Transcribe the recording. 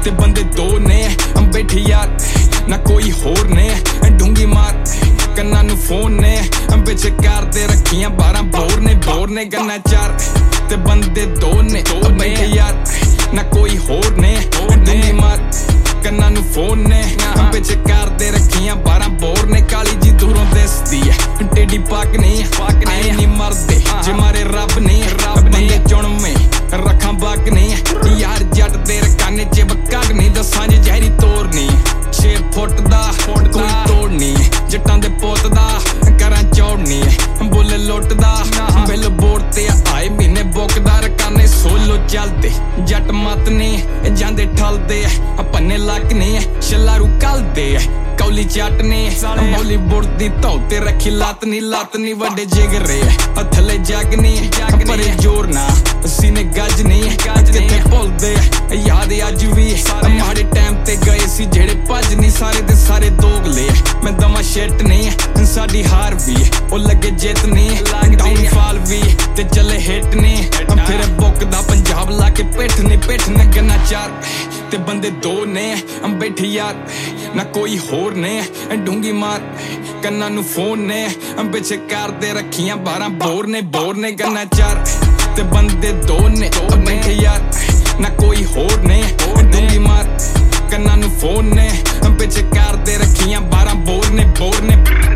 ते बंदे दो ने बैठे यार ना कोई होर ने डूंगी मार कन्ना नू फोन ने पिछे करदे रखियां 12 बोर ने गन्ना चार ते बंदे दो ने बैठे यार ना कोई होर ने डूंगी मार कन्ना नू फोन ने पिछे करदे रखियां 12 बोर ने काली जी दूरों दिसदी है टेडी पाक नहीं मरदे जे मारे रब ने बंदे चुनवे रखां बाक नहीं यार जट दे रकाने च बकाग नहीं दसां जे जहरी तोरनी 6 फुट दा कोई तोड़नी जट्टां दे पुत दा करां चौड़नी बुल लुटदा बिल बोर्ड ते आए महीने बुकदा रकाने सोलो चलदे जट मत ने जांदे ठलदे पन्ने लक ने छलारू कलदे कौली चटने बॉलीवुड दी धौते रखी लत नी वड्डे जिगरे थले जगनी परे जोर ना सीने गजनी किथे भुलदे याद अज भी माड़े टाइम ते गए सी जेड़े भज नी सारे दे सारे दोगले मैं दमा शिट नहीं साडी हार भी ओ लगे जित नहीं डाउनफॉल भी ते चले हिट ने फिर बुकदा पंजाब लाके पिठ ने गन्ना चार ते बंदे दो ने बैठे यार ना कोई होर ने डूंगी मार कन्ना नू फोन ने पिछे करदे रखियां 12 बोर ने गन्ना चार ते बंदे दो ने बैठे यार ना कोई होर ने डूंगी मार कन्ना नू फोन ने पिछे करदे रखियां 12 बोर ने